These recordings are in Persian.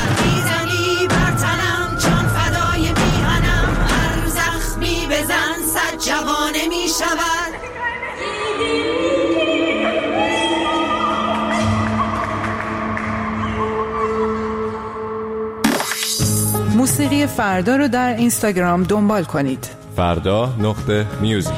میزنی بر تنم جان فدای میهنم، هر زخمی بزن صد جوانه میشود. موسیقی فردا رو در اینستاگرام دنبال کنید. فردا.music.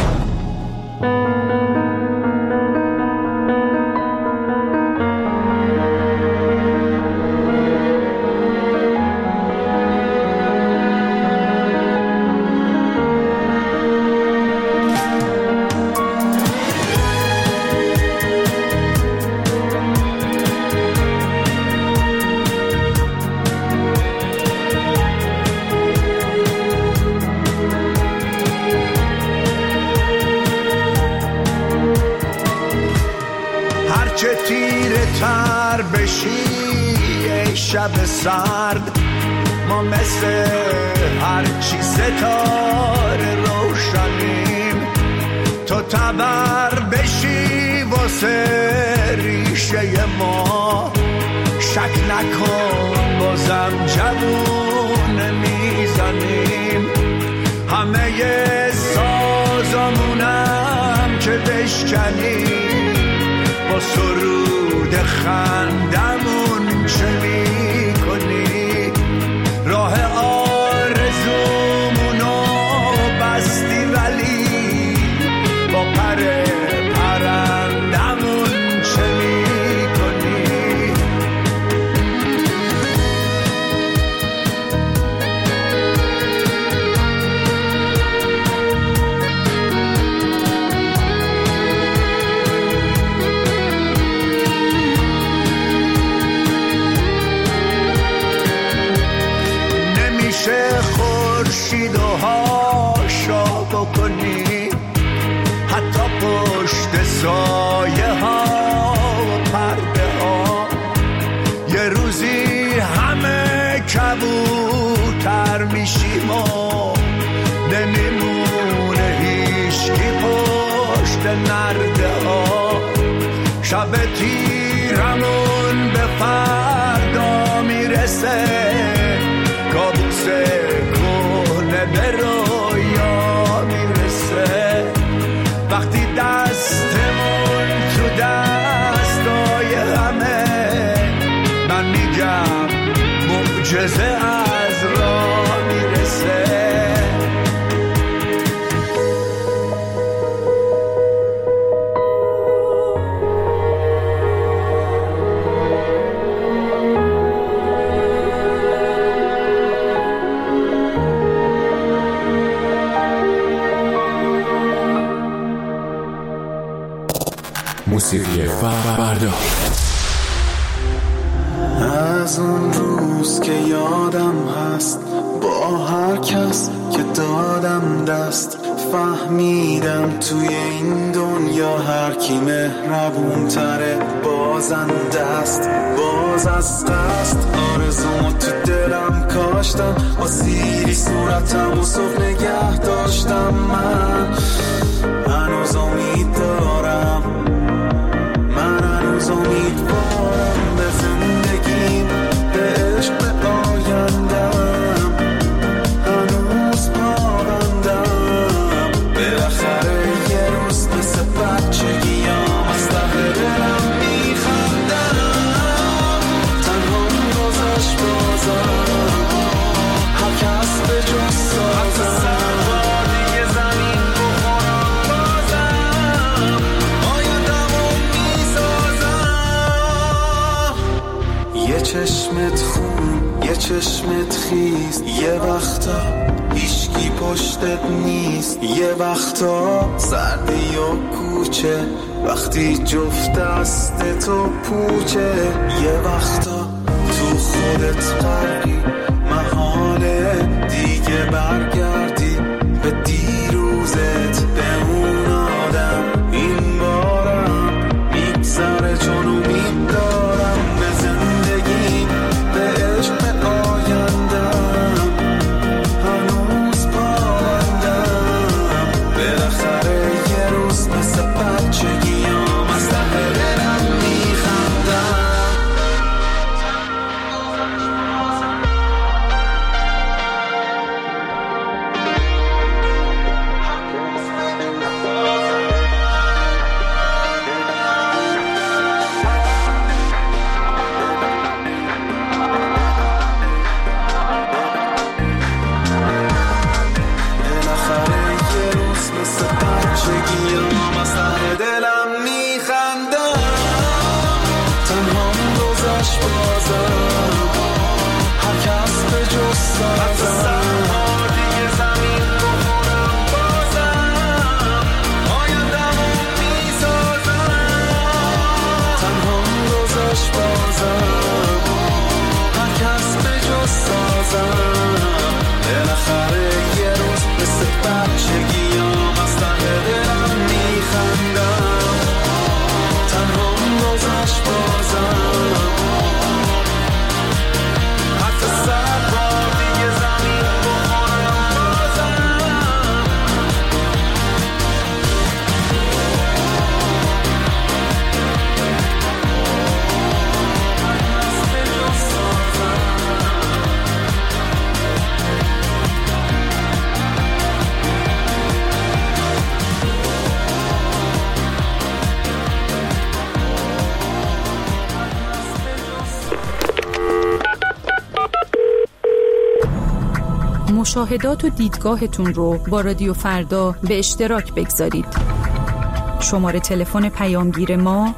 چه تیره تر بشی ای شب سرد، ما مثل هرچی ستاره روشنیم. تو تبر بشی واسه ریشه ما، شک نکن بازم جوون میزنیم. همه سازمونم که بشکنیم، با سرود خندمون چه می کنی؟ راه آرزومونو بستی ولی با پر پرندمون چه می کنی؟ خورشید و هاشا بکنی، حتی پشت سایه ها و پرده ها. یه روزی همه کبوتر میشیم و نمیمونه هیچکی پشت نرده ها. شب تیرمون به فردا میرسه، کابوس کهنه به رویا میرسه. وقتی دستمون تو دستای همه، من میگم معجزه از راه میرسه. موسیقی فردا. از اون روز که یادم هست، با هر کس که دادم دست، فهمیدم توی این دنیا هر کی مهربون تره بازنده است. باز از قصد آرزومو تو دلم کاشتم، با سیری صورتم و صبح نگه داشتم. من هنوز امید دارم، من هنوز امیدوارم به زندگیم، به عشق، به آیندم. هنوز پابندم، بالاخره یه روز مثل بچگیام از ته دلم میخندم. تنها گذشت بازم، هر کس به جز سازم. یه چشمت خون، یه چشمت خیز، یه وقتا هیچکی پشتت نیست. یه وقتا سردی و کوچه، وقتی جفت دست تو پوچه. یه وقتا تو خودت غرقی، محاله دیگه برگردی به دیروزت، به اون آدم. این بارم میگذره چون امید دارم به زندگی، به عشق، به آیندم. هنوز پابندم، بالاخره یه روز مثل بچگیام از ته دلم میخندم. سازم بالاخره یه روز مثل بچگیام از ته دلم میخندم تنهام گذشت بازم حتی 100 بار دیگه زمین بخورم بازم مشاهدات و دیدگاهتون رو با رادیو فردا به اشتراک بگذارید. شماره تلفن پیامگیر ما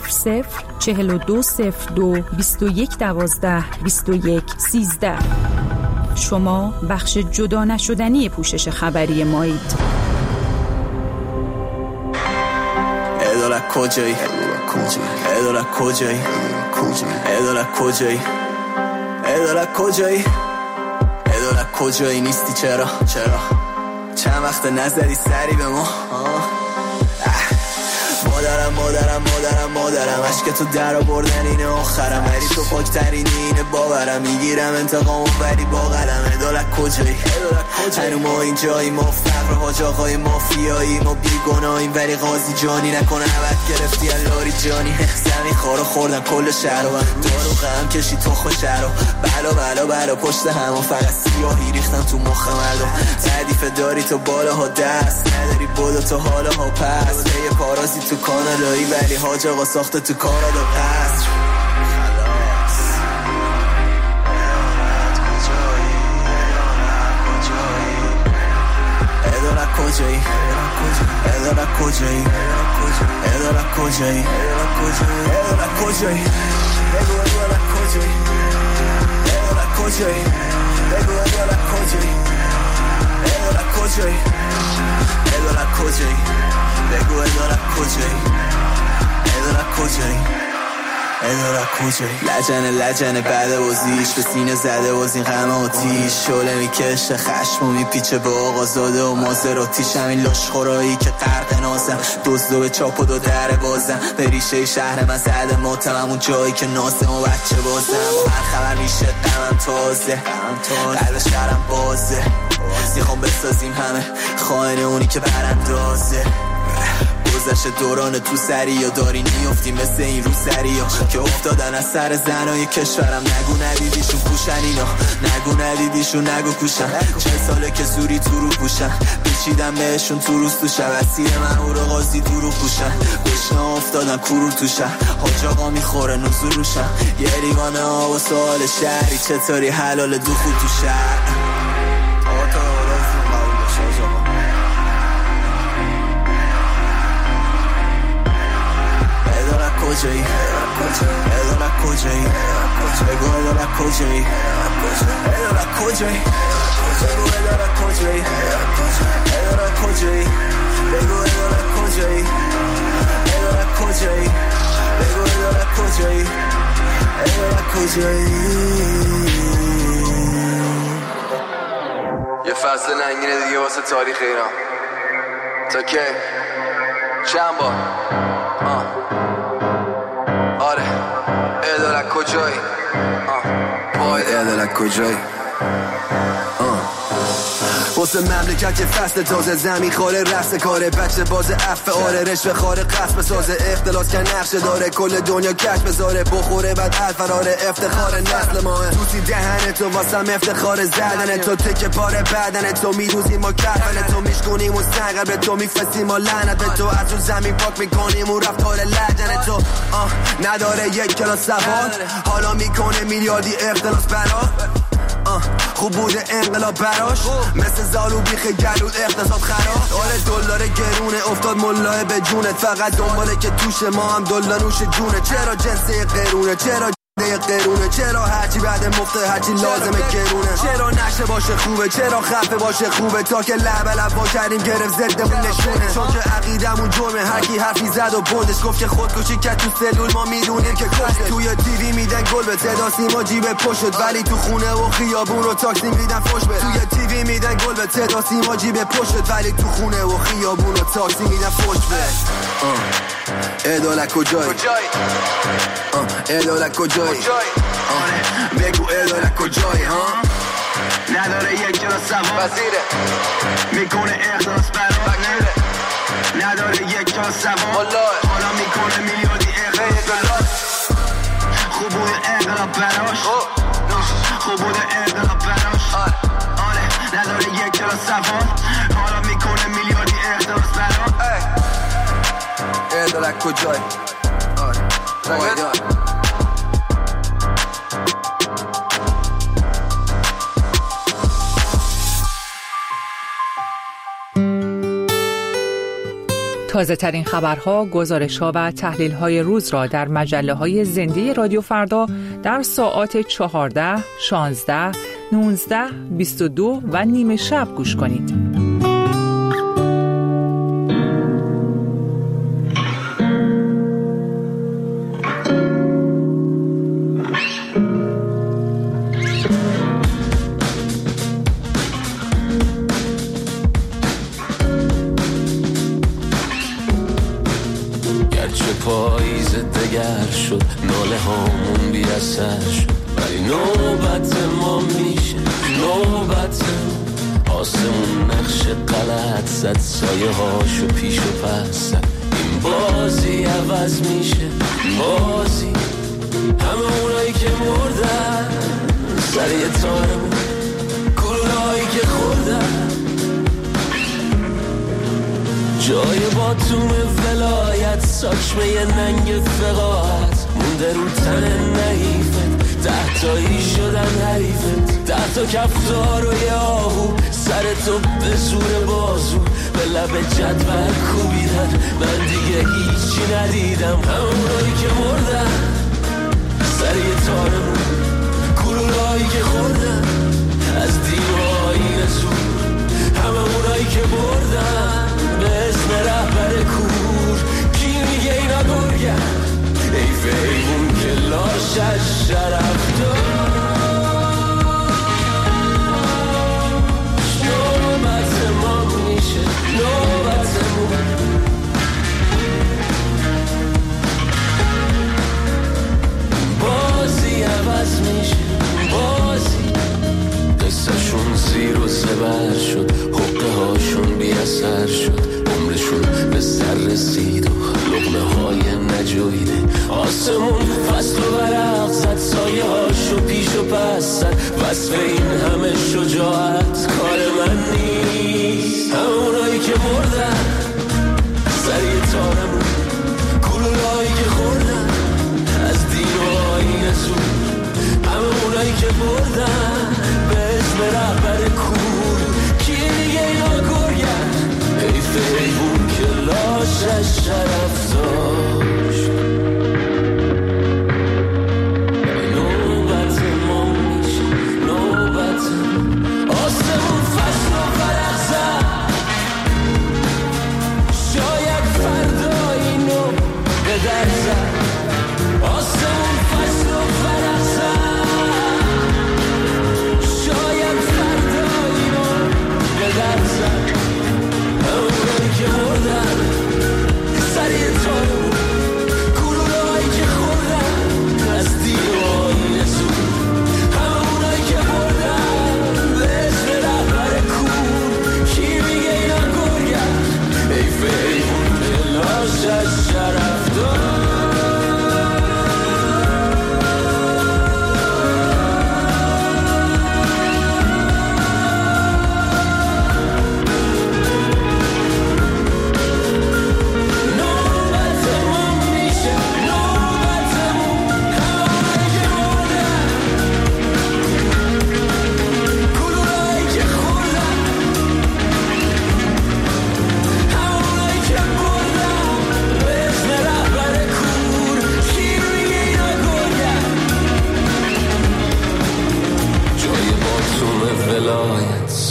004202 2112 2113. شما بخش جدا نشدنی پوشش خبری مایید. ادالت کجایی؟ ادالت کجایی؟ ادالت کجایی؟ ادالت کجایی؟ ادالت کجایی نیستی چرا؟ چند وقت نزدی سری به ما؟ مادرم عشق تو در آوردن اینه آخرم ولی تو پاکترین اینه باورم میگیرم انتقامو ولی با قلم ادالت کجایی؟ هنو ما اینجایی ما فقر حاج آقای مافیایی ما بیگناهیم ولی قاضی جانی نکنه عوض گرفتی اللاری جانی زمین خارو خوردن کل شهر و دارو غم کشی تخم شهر و بلا پشت همون فقط سیاهی ریختن تو مخ مردم تعدیف داری تو بالاها دست نداری بودو تو حالاها پس یه پارازی تو کانادایی ولی حاج آقا ساخته تو کانادا قصر ادالت کجایی؟ ادالت کجایی؟ ادالت کجایی؟ ادالت کجایی؟ بگو ادالت کجایی؟ ادالت کجایی؟ بگو ادالت کجایی؟ ادالت کجایی؟ ادالت کجایی؟ بگو ادالت کجایی؟ ادالت کجایی؟ ادالت کجایی؟ لجنه بعد بازیش به سینه زده باز این غم آتیش شعله میکشه خشم و میپیچه به آقا زاده و مازراتیش همین لاشخورایی که غرق نازم دزدو به چاپ و دو در بازم به ریشه شهر من زده ماتم اون جایی که ناسم و بچه بازم با هر خبر میشه غمم تازه قلب شهرم بازه میخوام بسازیم همه خائن اونی که براندازه گذشت دوران تو سری یا داری نیفتی مثل این رو سری ها که افتادن از سر زنای کشورم نگو ندیدیشون پوشن اینا نگو ندیدیشون نگو کوشن 40 ساله که زوری تو رو پوشن پیچیدم بهشون تو روز تو شب اسیر من و قاضی تو رو پوشن گشنه افتادن کرور تو شهر حاج آقا میخوره نزور روشن یه لیوانه ها و سوال شهری چطوری حلال دو خود تو شهر کجایی؟ ادالت کجایی؟ بگو ادالت کجایی؟ ادالت کجایی؟ بگو ادالت کجایی؟ ادالت کجایی؟ بگو ادالت کجایی؟ ادالت کجایی؟ بگو ادالت کجایی؟ ادالت کجایی؟ یه فصل ننگینه دیگه واسه تاریخ ایران تا که چند بار آره ادالت کجایی وای ادالت کجایی واسه مملکت که فصل تازه زمین خاله رست کاره بچه باز عفه آره رشوه خاره قصب سازه اختلاس که نقشه داره کل دنیا کش بذاره بخوره بعد الفراره افتخار نسل ماه دوستی دهن تو واسم افتخار زدن تو تکه پاره بدن تو میروزیم و کفن تو میشکنیم و سنگر به تو میفسیم و لعنت به تو از اون زمین پاک میکنیم و رفتار لجن تو نداره یک کلاس سواد حالا میکنه میلیاردی اختلاس برا خوب بوده انقلاب براش مثل زالو بیخ گلود اقتصاد خراب آره دلار گرونه افتاد ملاه به جونت فقط دنباله که توش ما هم دلار نوش جونه چرا جنسه قرونه چرا قرونه چرا هرچی بعد مفته هرچی لازمه گرونه چرا نشه باشه خوبه چرا خفه باشه خوبه تا که لب لب با کردیم گرفت ضدمون نشونه چون که عقیدمون جرمه هر کی حرفی زد و بردش گفت که خودکشی کرد تو سلول ما میدونیم که کشت توی تیوی میدن گل به صدا سیما جیب پشت ولی تو خونه و خیابون و تاکسی میدن فوش به توی تیوی میدن گل به صدا سیما جیب پشت ولی تو خونه و خیابون و تاکسی میدن فوش به ادالت کجایی ادالت کجایی بگو ادالت کجایی نداره یک جا سوار وزیره میکنه اخلاص برای نداره یک جا سوار حالا میکنه میلیاردی اخلاص خوب بوده اقلاب براش خوب بوده اقلاب براش نداره یک جا سوار حالا میکنه میلیاردی اخلاص براش ادالت کجایی تازه ترین خبرها، گزارش‌ها و تحلیل‌های روز را در مجله‌های زنده رادیو فردا در ساعات 14، 16، 19، 22 و نیمه شب گوش کنید. پاییز دگر شد ناله هامون بی اثر شد ولی نوبت ما میشه نوبت آسمون نقش غلط زد سایه هاشو پیش و پس زد این بازی عوض میشه بازی همه اونایی که مردن سر یه تارمون گلولایی که خوردن جای باتوم ولایت ساچمه ننگ فقاعت مونده رو تن نحیفت 10 تایی شدن حریفت 10 تا کفتار و یه آهو سر تو به زور بازو به لب جدول کوبیدن من دیگه هیچی ندیدم همونایی که مردن سر یه تارمون گلولایی که خوردن از دین و آیین زور همه اونایی که بردن به اسم رهبر کور کی میگه اینا گرگن حیف حیوون که لاشش شرف داشت نوبت ما میشه نوبتمون بازی عوض میشه بازی قصهشون زیر و زبر شد حقه هاشون بی اثر شد عمرشون به سر رسید و لقمه های نجویده آسمون فصل و ورق زد سایه هاشو پیش و پس زد وصف این همه شجاعت کار من نیست همونایی که مردن سری تارمون گلولایی که خوردن از دین و آیین زور همونایی که بردن به اسم رهبر کور کی دیگه اینا گرگن حیف حیوون که لاشش شرف داشت نوبت ما میشه نوبت آسمون فصل و ورق زد شاید فردا اینو به در زد آسمون فصل و ورق زد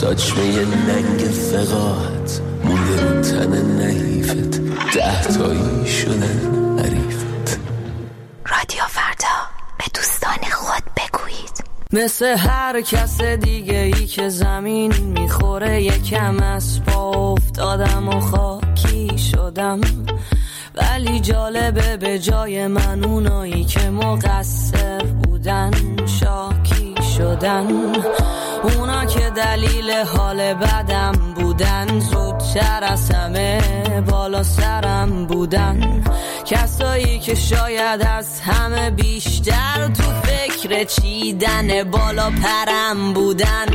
ساچمه ننگ فقاعت مونده رو تن نحیفت 10 تایی شدن حریفت. رادیو فردا، به دوستان خود بگویید. مثل هر کس دیگه ای که زمین میخوره یکم از پا افتادم و خاکی شدم، ولی جالبه به جای من اونایی که مقصر بودن شاکی شدن. اونا که دلیل حال بدم بودن زودتر از همه بالا سرم بودن. کسایی که شاید از همه بیشتر تو فکر چیدن بالا پرم بودن.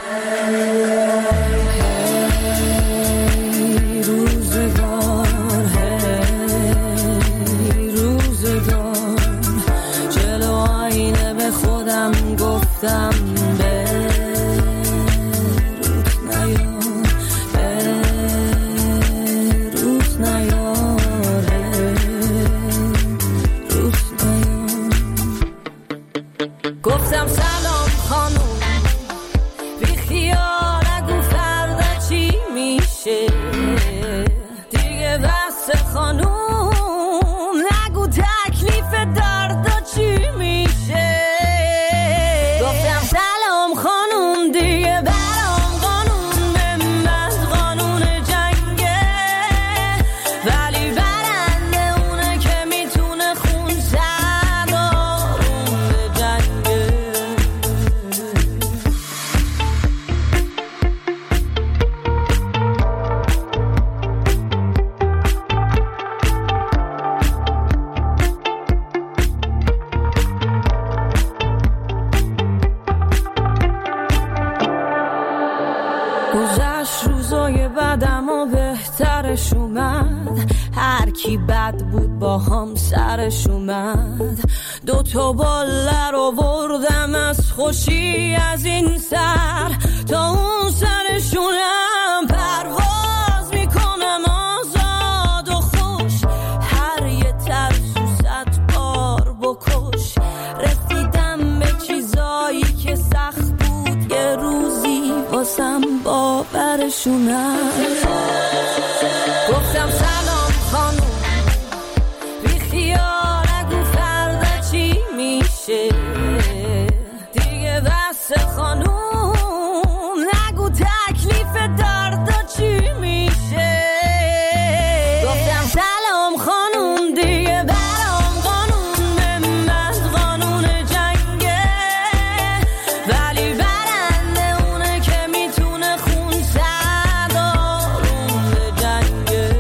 روزگار جلو آینه به خودم گفتم گفتم سلام خانوم، بی خیال نگو فردا چی میشه دیگه، بس خانوم نگو تکلیف دردا چی میشه. گفتم سلام خانوم، دیگه برام قانون بمبند قانون جنگه، ولی برنده اونه که میتونه خون زد آروم به جنگه. گذشت روزای بدم و بهترش اومد، هر کی بد بود با هم سرش اومد. 2 باله رو بردم از خوشی از این سر تا اون سرشونم پرواز میکنم آزاد و خوش. هر یه ترسو 100 بار بکش، رسیدم به چیزایی که سخت بود یه روزی واسم باورشونم. گفتم سلام خانوم، بی خیال نگو فردا چی میشه دیگه، بس خانوم نگو تکلیف دردا چی میشه. گفتم سلام خانوم، دیگه برام قانون بمبند قانون جنگه، ولی برنده اونه که میتونه خون زد آروم به جنگه.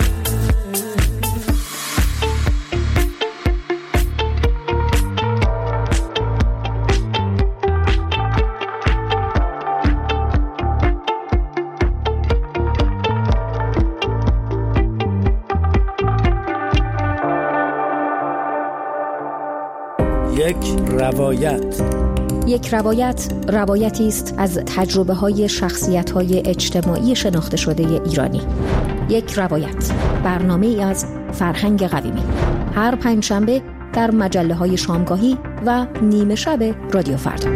یک روایت روایتی است از تجربه‌های شخصیت‌های اجتماعی شناخته شده ایرانی. یک روایت، برنامه‌ای از فرهنگ قویمی، هر 5 شنبه در مجله‌های شامگاهی و نیمه شب رادیو فردا.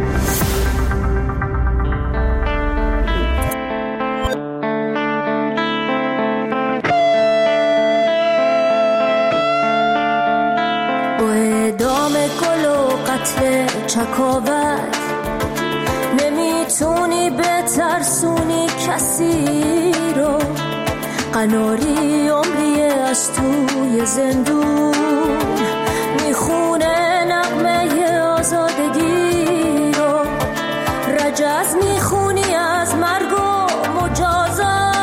چکاوت نمیتونی بترسونی کسی رو، قناری عمریه از توی زندون میخونه نغمه آزادگی رو، رجز میخونی از مرگ و مجازات،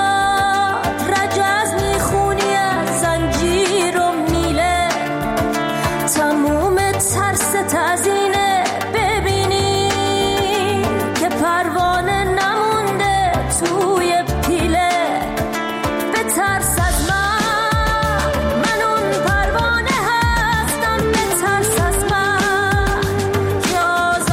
رجز میخونی از زنجیر و میله، تموم ترس تزینه ببینی که پروانه نمونده توی پیله. به ترس از من اون پروانه هستم، به ترس از من که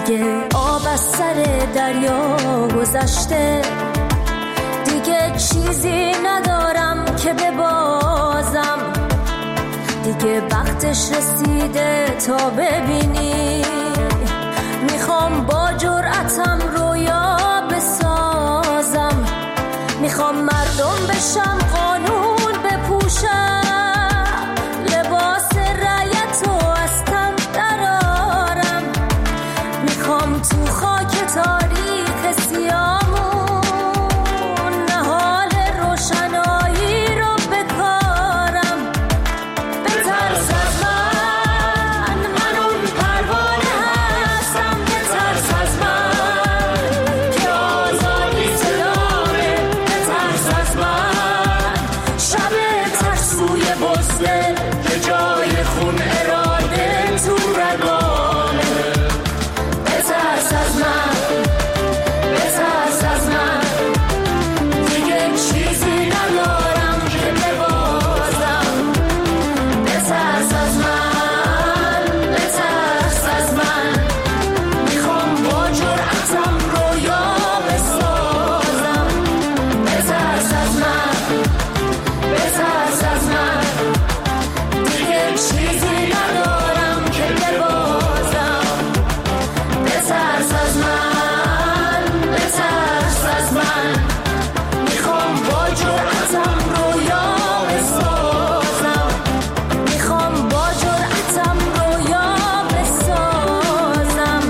دیگه آب از سر دریا گذشته، دیگه چیزی ندارم که ببازم، دیگه وقتش رسیده تا ببینی. میخوام با جرأتم رویا بسازم، میخوام مردم بشم، قانون بپوشم، لباس رعیتو از تن درارم، میخوام تو خاک تاریخ سیامون نهال روشنایی رو بکارم. بترس از من اون پروانه هستم، بترس از من که آزادی صدامه، بترس از من شب ترسوی بزده که جای خون اراده تو رگامه. بترس از من، بترس از من، دیگه چیزی ندارم که ببازم. بترس از من، بترس از من، میخوام با جرأتم رویا بسازم. بترس از من، بترس از من، دیگه چیزی ندارم که ببازم. بترس از من، بترس از من، میخوام با جرأتم رویا بسازم، میخوام با جرأتم رویا بسازم.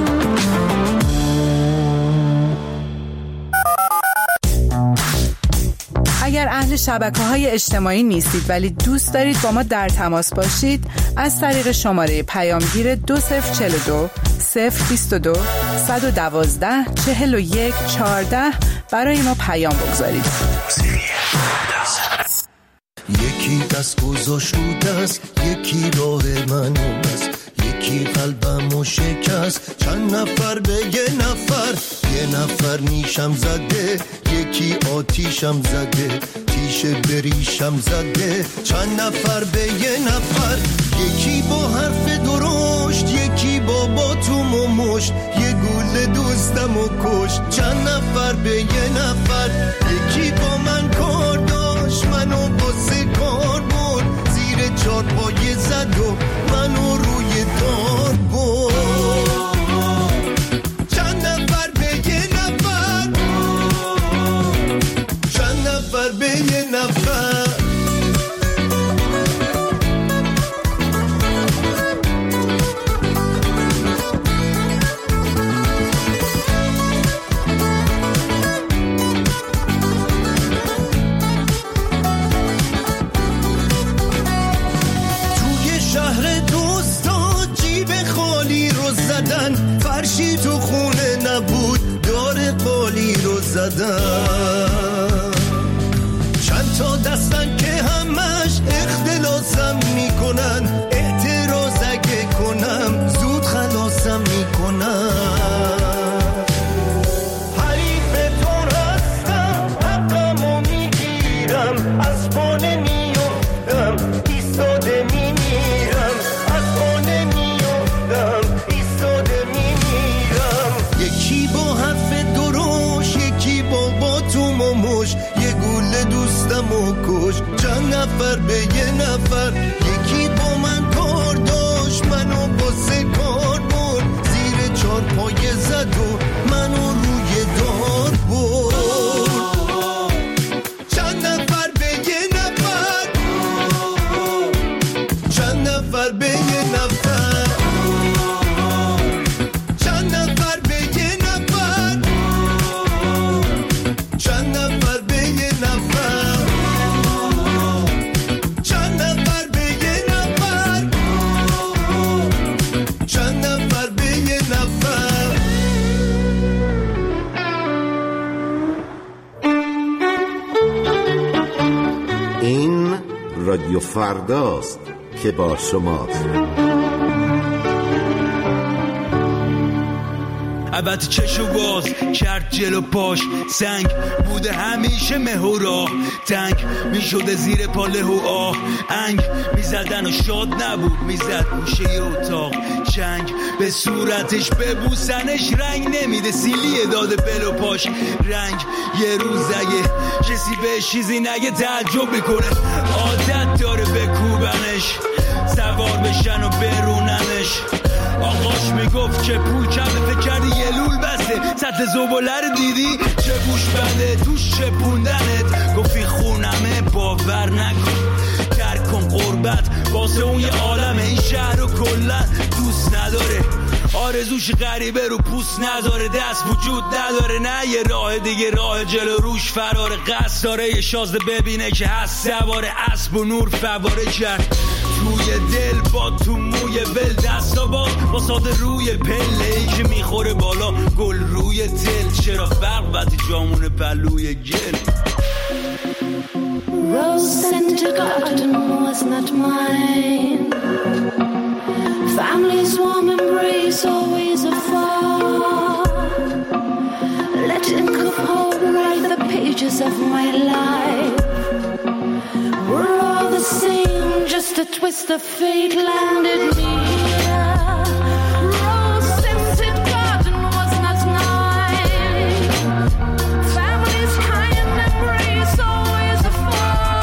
اگر اهل شبکه‌های اجتماعی نیستید ولی دوست دارید با ما در تماس باشید، از طریق شماره پیامگیر 2042 022 112 41 14 برای ما پیام بگذارید. یکی دست گذاشت رو دست، یکی راه منو بست، یکی قلبمو شکست. چند نفر به یه نفر نیشم زده، یکی آتیشم زده، تیشه بریشم زده. چند نفر به یه نفر، یکی با حرف درشت، یکی با تو مشت، یه گوله دوستمو کشت. چند نفر به یه نفر، یکی با من کار داشت، منو واسه کار برد، زیر چارپایه زد و منو روی دار برد. چند نفر به یه نفر، چند نفر به یه نفر. فرشی تو خونه نبود، دار قالی رو زدن. چند تا دستن که همش اختلاسم میکنن، اعتراض اگه کنم زود خلاصم میکنن. حریفتون هستم، حقمو میگیرم، از پانه میفتم، ایستاده میمیرم، از پانه میفتم، ایستاده میمیرم. یکی با حرف دروش، یکی با تو مموش، یه گوله دوستمو کش. چند نفر به یه نفر، یکی با من کار داشت، منو باسه کار برد، زیر چارپایه زد و منو روی دار برد. چند نفر به یه نفر، چند نفر به یه نفر، چند نفر به یه نفر، چند نفر به یه نفر، چند نفر به یه نفر، چند نفر به یه نفر. این رادیو فرداست که با شماست. البته چشو باز کرد جلو پاش، سنگ بوده همیشه مه و راه، تنگ میشده زیر پاله و آه، انگ میزدن و شاد نبود، میزد گوشه اتاق، چنگ به صورتش ببوسنش رنگ نمیده، سیلیه داده بلو پاش رنگ. یه روز اگه کسی به چیزی نگه تعجب میکنه، عادت داره بکوبنش، سوار بشن و بروننش. آقاش میگفت که پول کمه، فکر کردی یه لول بسته، سطل زباله رو دیدی چه گوش بنده توش چه پوندنت، گفتی خونمه باور نکن، درک کن قربت واسه اون یه عالمه، این شهر رو کلن دوست نداره، آرزوش غریبه رو پوست نداره، دست وجود نداره، نه یه راه دیگه راه جلو روش فراره، قصد داره یه شازده ببینه که هست سواره اسب و نور فواره کرد توی دل با تو موی ول، دستا با ساده روی پله ای که میخوره بالا گل روی تل، چرا فرق وقتی جامون پلوی گل. Rose scented garden was not mine, family's warm embrace always afar, letting come home write the pages of my life, we're all the same, just a twist of fate landed me here. Rose scented garden was not mine, family's kind embrace always afar,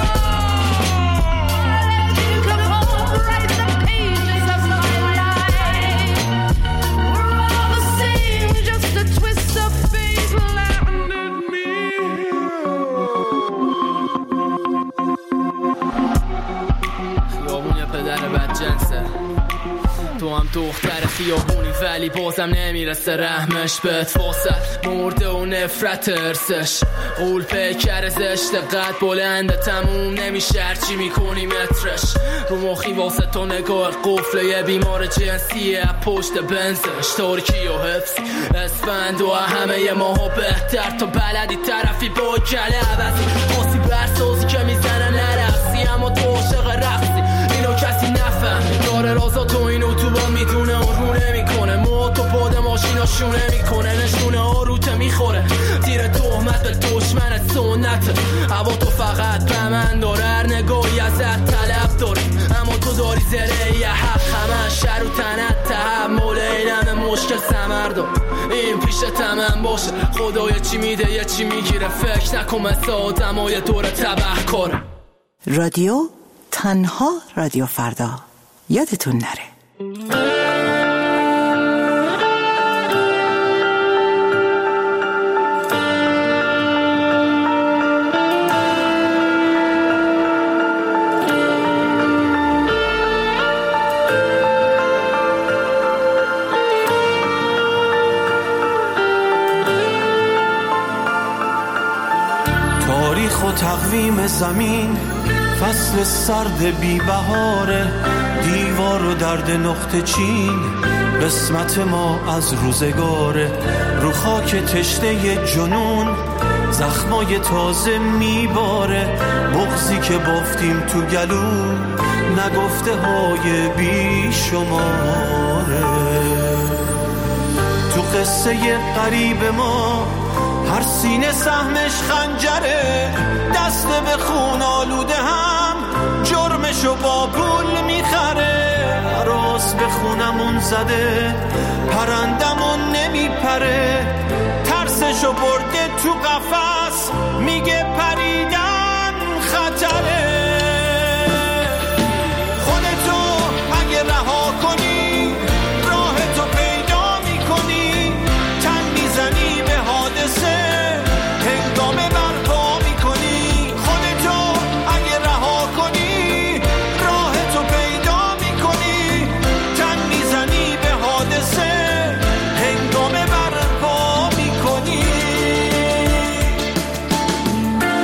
letting come home write the pages of my life, we're all the same, just a twist of fate landed me خیابون یه پدر بدجنسه، تو هم دختر خیابونی ولی بازم نمیرسه رحمش بهت، واسه مرده و نفرت ارسش، قول پیکر زشت قد بلنده تموم نمیشه هرچی میکنی مترش، رو مخی واسه تو نگاه قفله یه بیمار جنسیه پشت بنزش، ترکی و حفظ اسفند و همه ماها بهتر، تا بلدی طرفی با کله عوضی، خاصی برسازی که میزنه نرفسی، اما تو عاشق رفتی اینو کسی نفهم، داره رازا تو اینو تو با میدونه اون رو نمیکنه، ما تو پاد ماشینا شونه میکنه، نشونه آروته میخوره، تیر تهمت به دشمنت سنته، هوا تو فقط به من داره، هر نگاهی ازت طلب داره، اما تو داری زره یه حق، همه شر و تنت تحمل اینم مشکل سمردار، این پیش تمام باشه، خدای چی میده یه چی میگیره، فکر نکن مثل آدمای دور تبه کاره. رادیو تنها رادیو فردا، یادتون نره. تاریخ و تقویم زمین، فصل سرد بی بهاره، دیوار و درد نقطه چین، قسمت ما از روزگاره، رو خاک تشنه جنون زخمای تازه میباره، بغضی که بافتیم تو گلو نگفته های بی شماره، تو قصه قریب ما هر سینه سهمش خنجره، دست به خون آلوده هم جرمشو با پول میخره، راست به خونمون زده پرندمون نمیپره، ترسشو برده تو قفس میگه پریدن خطره، خودتو اگه رها کنی راهتو پیدا میکنی، تن میزنی به حادثه هنگامه برپا میکنی، خودتو اگه رها کنی راهتو پیدا میکنی، تن میزنی به حادثه هنگامه برپا میکنی.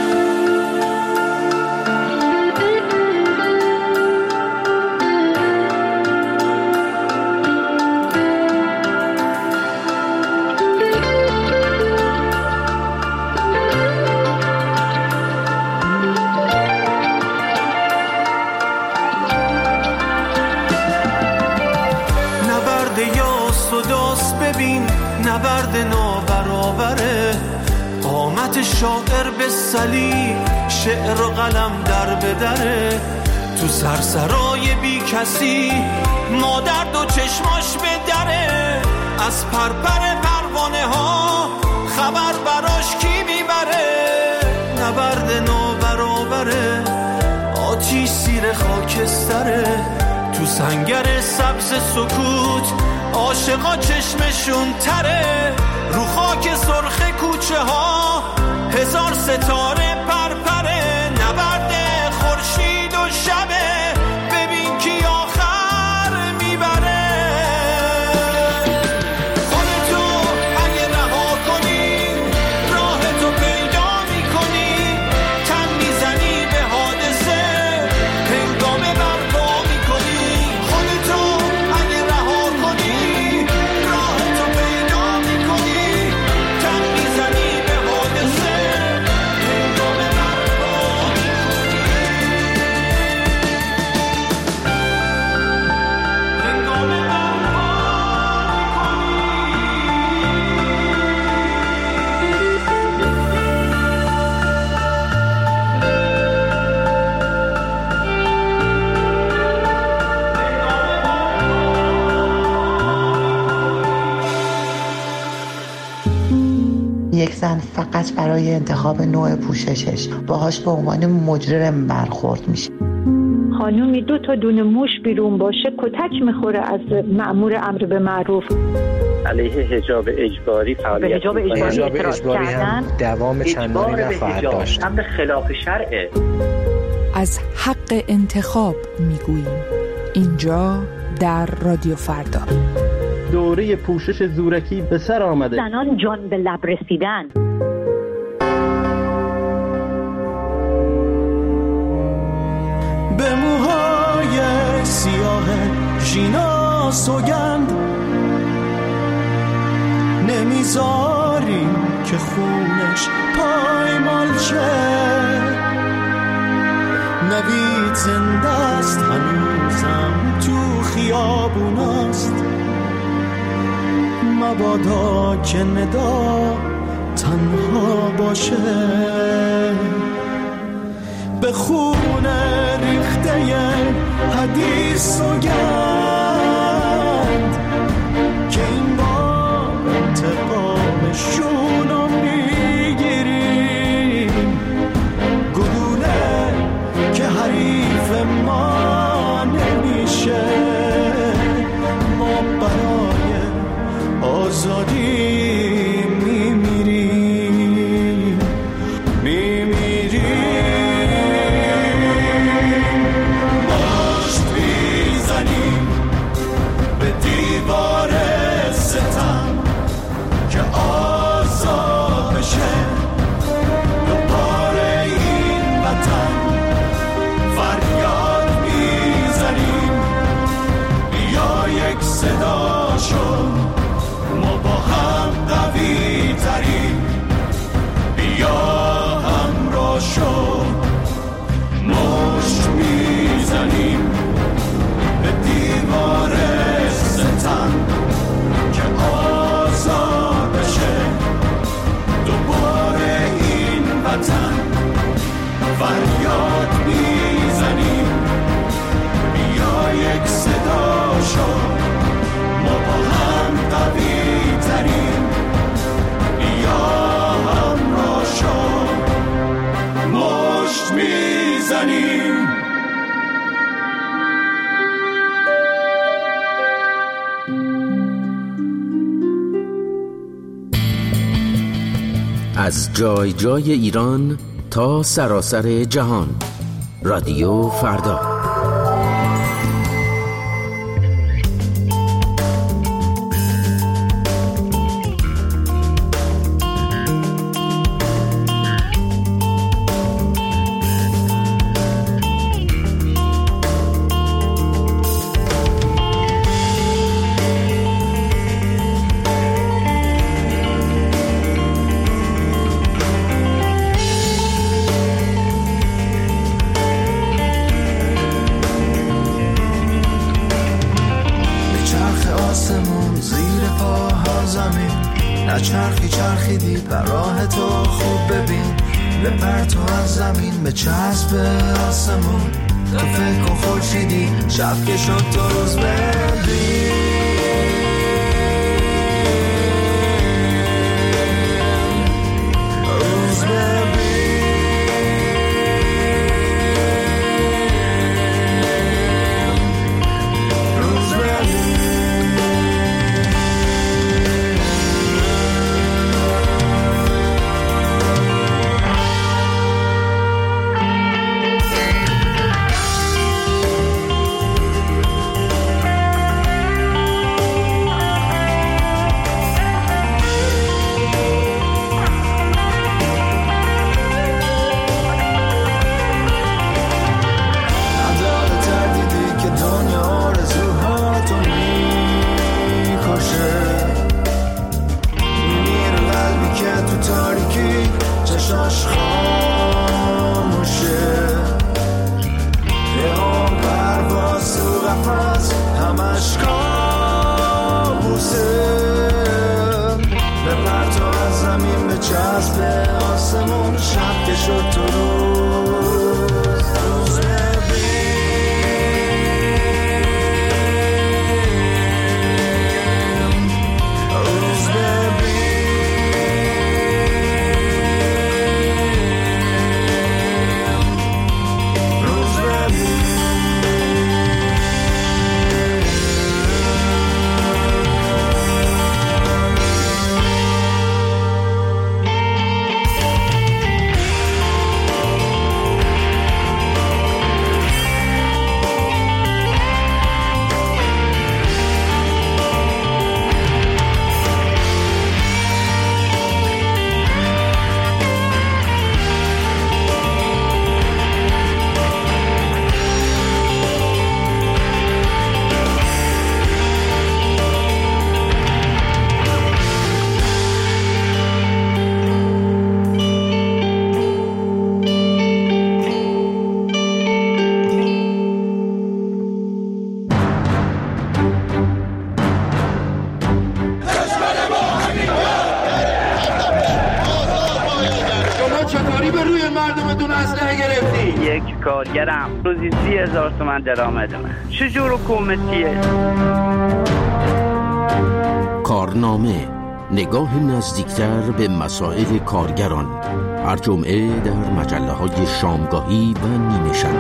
نبرد نابرابره، قامت شاعر به صلیب، شعر و قلم در بدره، تو سرسرای بی کسی مادر دو چشماش به دره، از پرپر پروانه ها خبر براش کی میبره، نبرد نابرابره، آتیش زیر خاکستره، تو سنگر سبز سکوت عاشقا چشمشون تره، رو خاک سرخ کوچه ها هزار ستاره پرپره، نبرد خورشید و شبه، ببین کی آخر میبره. خودتو اگه رها کنی راهتو پیدا میکنی، تن میزنی به حادثه هنگامه برپا میکنی، خودتو اگه رها کنی راهتو پیدا میکنی، تن میزنی به حادثه هنگامه برپا یک زن فقط برای انتخاب نوع پوششش باهاش به عنوان مجرم برخورد میشه. خانومی 2 تا دونه موش بیرون باشه کتک میخوره از مأمور امر به معروف. علیه حجاب اجباری فعالیت حجاب اجباری هم دوام چندانی نخواهد داشت. امر خلاف شرعه. از حق انتخاب میگوییم اینجا در رادیو فردا. دوره پوشش زورکی به سر آمده. زنان جان به لب رسیدن. به موهای سیاه ژینا سوگند نمیذاریم که خونش پایمال شه، نوید زنده است هنوزم تو خیابوناست، مبادا که ندا تنها باشه، به خون ریخته حدیث سوگند که این بار انتقامشون رو میگیریم، گلوله که حریف ما نمیشه، ما برای آزادی میمیریم. مشت میزنیم به دیوار ستم که آزاد بشه دوباره این وطن، فریاد میزنیم بیا یک صدا شد، ما با هم قوی تریم، بیا همراه شد، مشت میزنیم به دیوار ستم که آزاد بشه دوباره این وطن، فریاد میزنیم بیا یک صدا شد، ما با هم قوی تریم، بیا همراه شد، مشت میزنیم. از جای جای ایران تا سراسر جهان، رادیو فردا. نچرخی چرخیدی بر راه تو خوب ببین بپر تو از زمین به چسب آسمون تو فکر و خورشیدی شب که شد تو روز ببین روز ببین کارگرم روزی 30,000 تومان درآمد من چجور حکومتیه؟ کارنامه نگاه نزدیکتر به مسائل کارگران هر جمعه در مجله‌های شامگاهی و نیمه شب.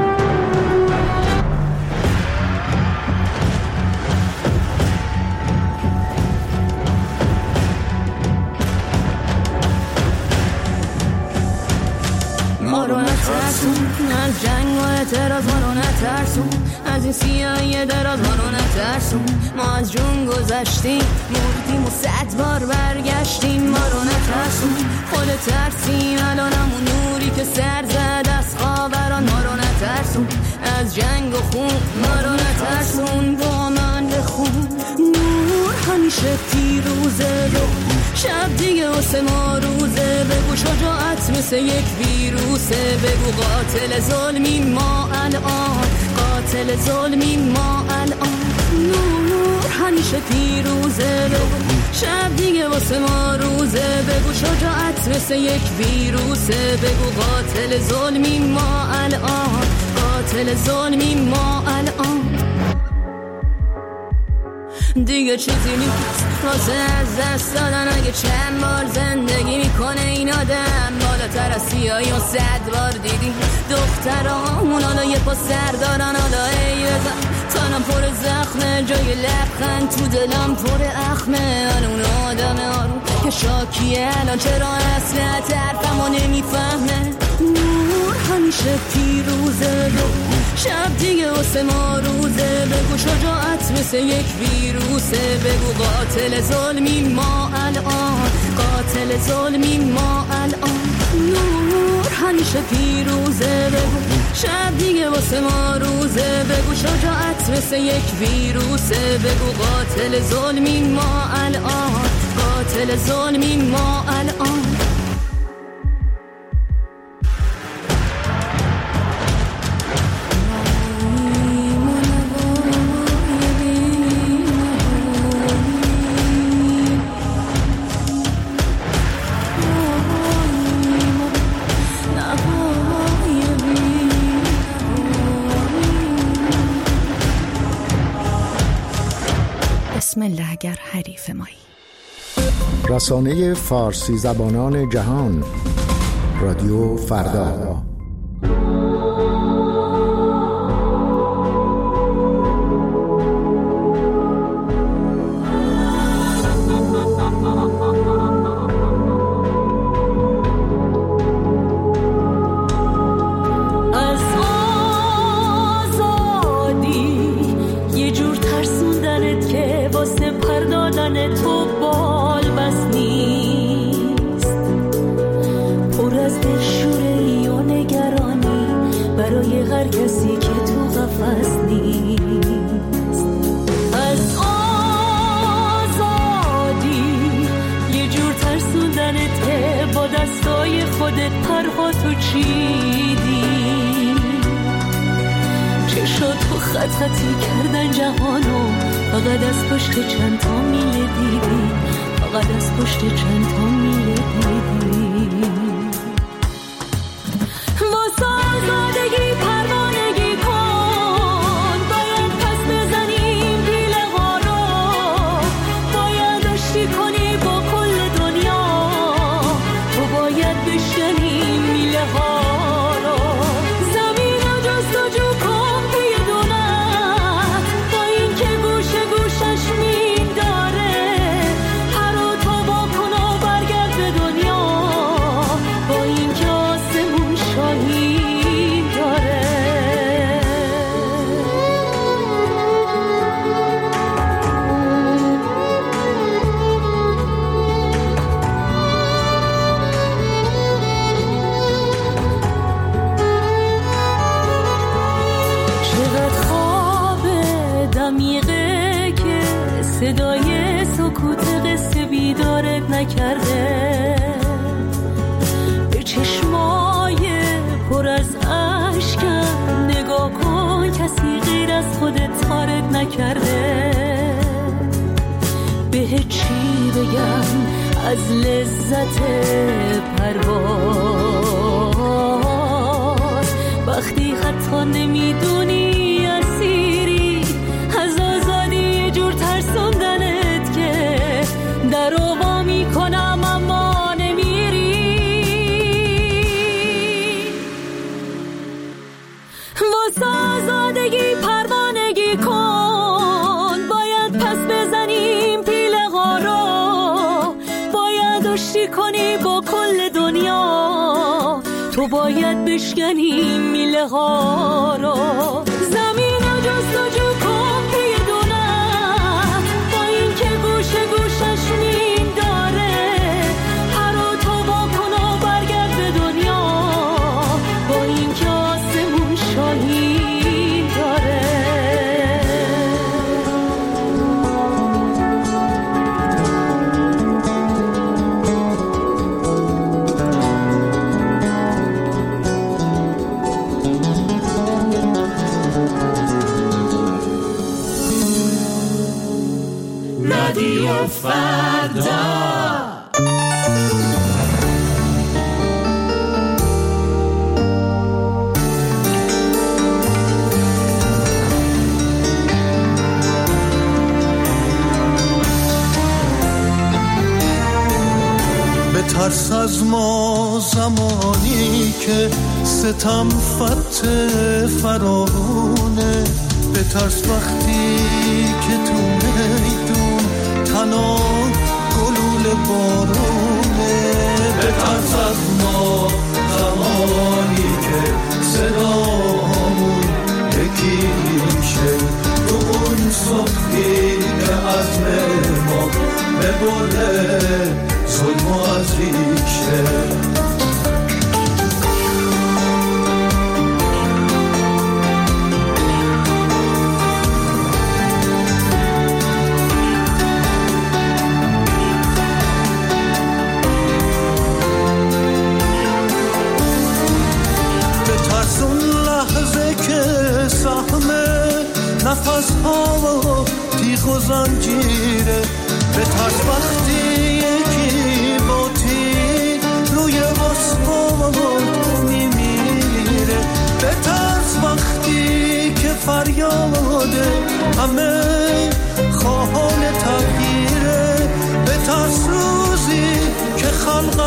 ما رو نترسون از جنگ و اعتراض، ما رو نترسون از این سیاهی دراز، ما رو نترسون ما از جون گذشتیم مردیم و 100 بار برگشتیم. ما رو نترسون خود ترسیم الان همون نوری که سر زد از خاوران. ما رو نترسون از جنگ و خون، ما رو نترسون با من بخون. نور همیشه پیروزه رو شب دیگه واسه ما روزه. بگو شجاعت مثل یک ویروسه، بگو قاتل ظلمی ما الان، قاتل ظلمی ما الان. نور همیشه پیروزه رو شب دیگه واسه ما روزه. بگو شجاعت مثل یک ویروسه، بگو قاتل ظلمی ما الان، قاتل ظلمی ما الان. دیگه چیزی نیست واسه از دست دادن اگه چند بار زندگی میکنه این آدم. بالاتر از سیاهی و 100 بار دیدی دخترامون حالا یه پا سر دارن. حالا ای بزن تنم پر زخمه، جای لبخند تو دلم پر اخمه. اون آدم آروم که شاکیه الان چرا اصلا طرفمو نمیفهمه. نور همیشه پیروزه رو شب دیگه واسه ما روزه. بگو شجاعت مثل یک ویروسه، بگو قاتل ظلمی ما الان، قاتل ظلمی ما الان. نور همیشه پیروزه، بگو شب دیگه واسه ما روزه. بگو شجاعت مثل یک ویروسه، بگو قاتل ظلمی ما الان، قاتل ظلمی ما الان. رسانه فارسی زبانان جهان، رادیو فردا. خطی کردن جهانو، فقط از پشت چند تا میله دیدی، فقط از پشت چند تا میله دیدی. واسه آزادگی پروانگی کن، باید پس بزنیم پیله ها رو، باید آشتی کنی با کل دنیا، تو باید بشکنی میله ها. صدای سکوت قصه بیدارت نکرده، به چشمای پر از اشکم نگاه کن، کسی غیر از خودت تارت نکرده. به چی بگم از لذت پرواز، وقتی حتی نمیدونی اسیری از آزادی، یه جور ترسوندنت که در وا میکنم اما نمیری. واسه آزادگی پروانگی کن، باید پس بزنیم پیله ها رو، باید آشتی کنی با کل دنیا، تو باید بشکنی میله ها رو. زمین رو جستجو کن پی دونت، با این که گوشه گوشش مین داره، پر و تو با کن و برگرد به دنیا، با این که آسمون شاهین داره. رادیو فردا. بترس از ما زمانی که ستم فتح فراونه، بترس وقتی که تو میدون تنها گلول بارونه. بترس از ما زمانی که صدامون یکی میشه، تو اون صبحی که عزم ما ببره ظلم و از ریشه. نفس ها تیغ و زنجیره، به ترس وقتی یکی با تیغ روی آسمان میمیره، به ترس وقتی که فریاده همه خواهان تغییره، به ترس روز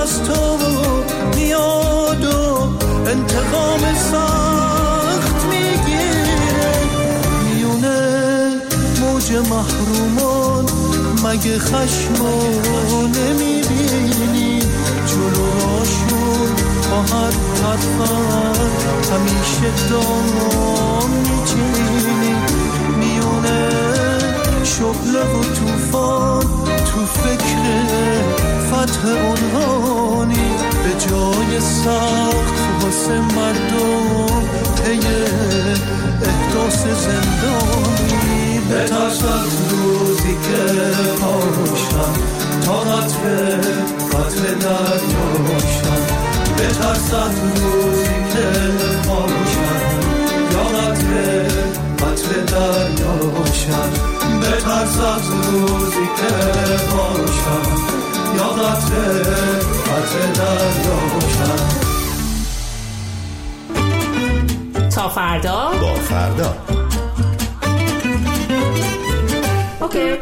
از تو میاد و انتقام سخت میگیره. میونه موج محرومان مگه خشمو نمیبینی؟ جلوشون با هر حرفت همیشه دام میچینی. میونه شعله و توفان تو فکر فتح عنوانی به جای سخت واسه مردم پی احداث زندانی. بترس از روزی که پاشم تا قطر دریاشم. بترس از روزی که پاشم یا قطر دریاشم. بترس از روزی که پاشم یا قطر دریاشم. تا فردا با فردا. اوکی.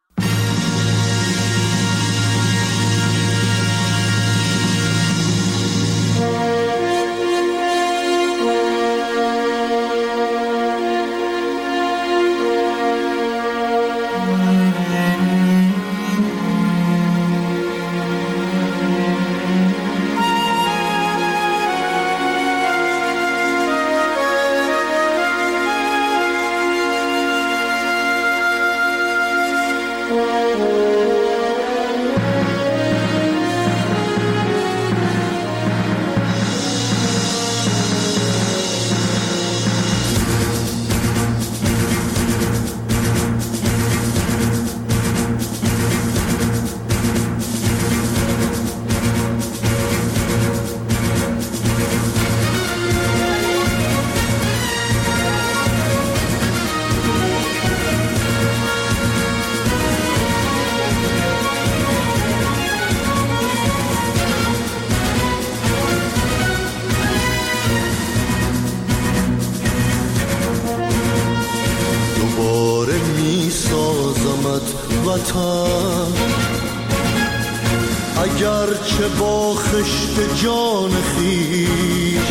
اگرچه با خشت جان خیش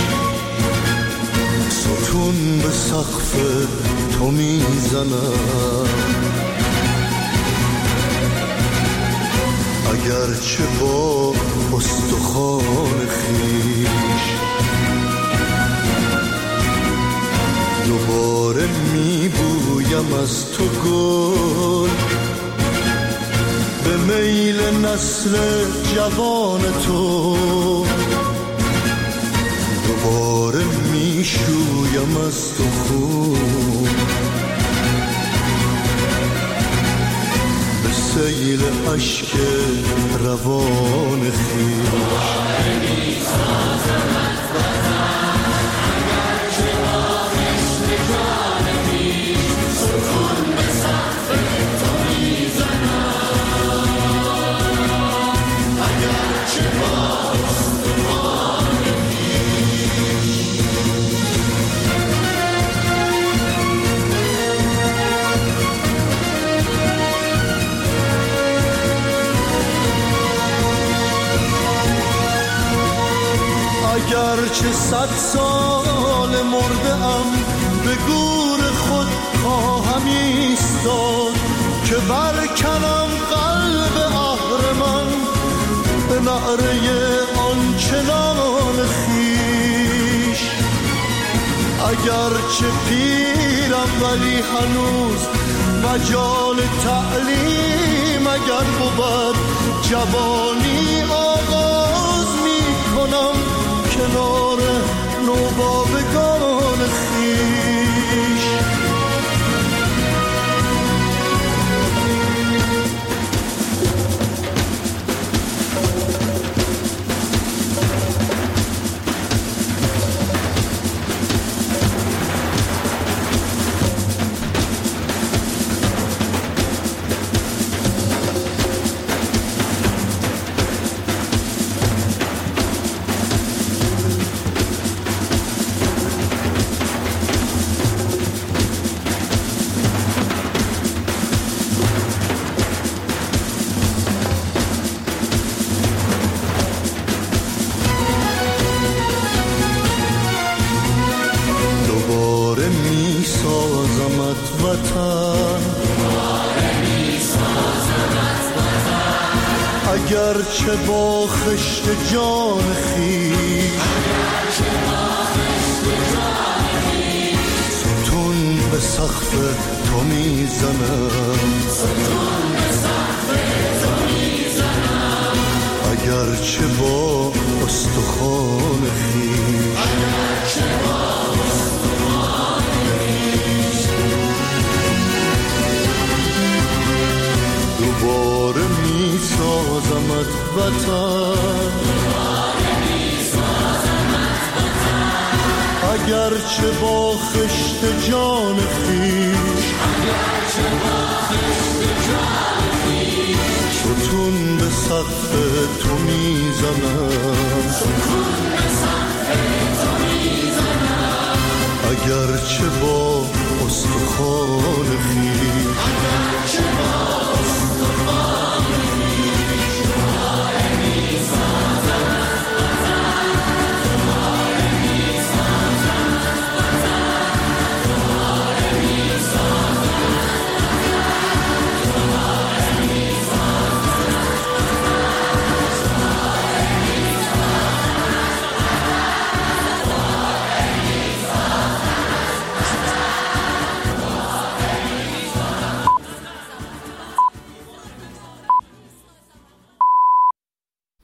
ستون به سقف تو میزنم. اگرچه با استخوان خیش دوباره میبویم از تو گل. به میل نسل جوان تو دوباره میشویم از تو خون. به سیل عشق روان خویش اگرچه 100 سال مرده ام به گور خود خواهم ایستاد که برکنم قلب اهرمن به نعره آنچنان خویش. اگرچه پیرم ولی هنوز مجال تعلیم اگر بود جوانی آغاز می کنم کنار نوباوگان خویش. اگرچه با خشت جان خویش ستون به سقف تو میزنم اگرچه با استخوان خویش دوباره میسازمت وطن اگرچه با خشت جان خویش ستون به سقف تو میزنم اگرچه با استخوان خویش